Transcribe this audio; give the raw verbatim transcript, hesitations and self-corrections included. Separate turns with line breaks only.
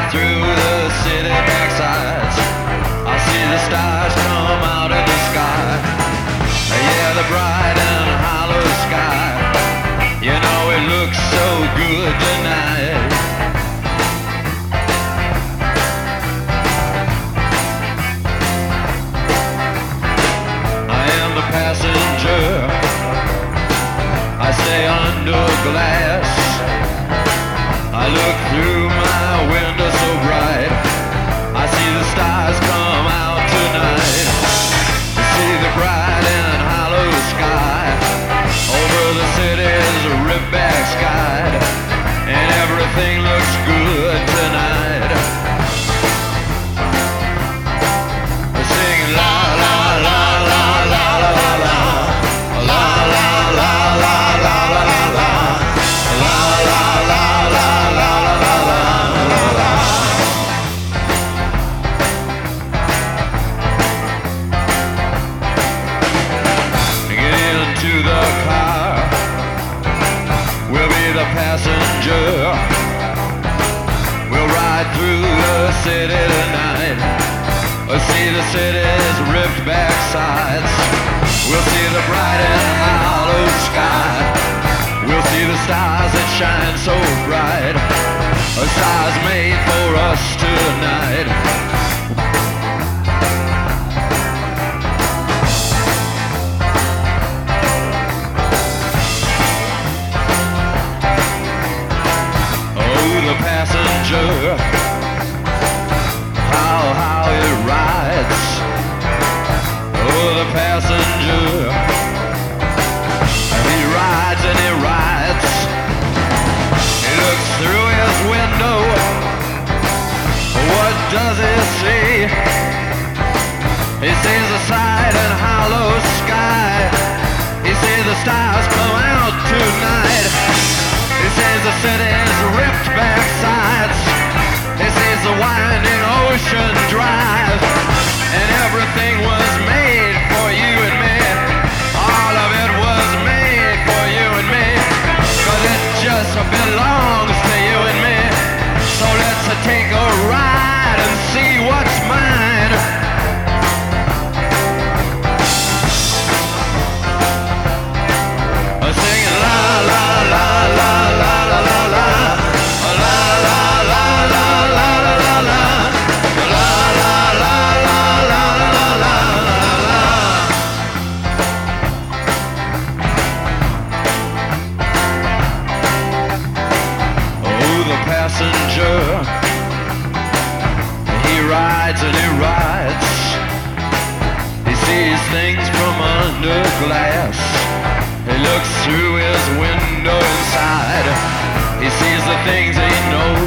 through the city backsides, I see the stars come out in the sky. Yeah, the bright and hollow sky. You know it looks so good tonight. I am the passenger. I stay under glass. I look through my window so bright. I see the stars come out tonight. I see the bright and hollow sky over the city's ripped back sky, and everything looks good tonight. I sing la la la la la la la la la la la la la la la la. Passenger, we'll ride through the city tonight. We'll see the city's ripped back sides. We'll see the bright and hollow sky. We'll see the stars that shine so bright. A stars made for us tonight. The passenger, how, how it rides. Oh, the passenger, he rides and he rides. He looks through his window. What does he see? He sees the side and hollow sky. He sees the stars come out tonight. He sees the city's ripped back sides. He sees the winding ocean drive. And everything was made for you and me. All of it was made for you and me. Cause it just belongs to you and me. So let's take a ride and see what's mine. Singing la la la la la la la la la la la la la la la la la Oh, the passenger, he rides and he rides. He sees things from under glass. He looks through his window inside. He sees the things he knows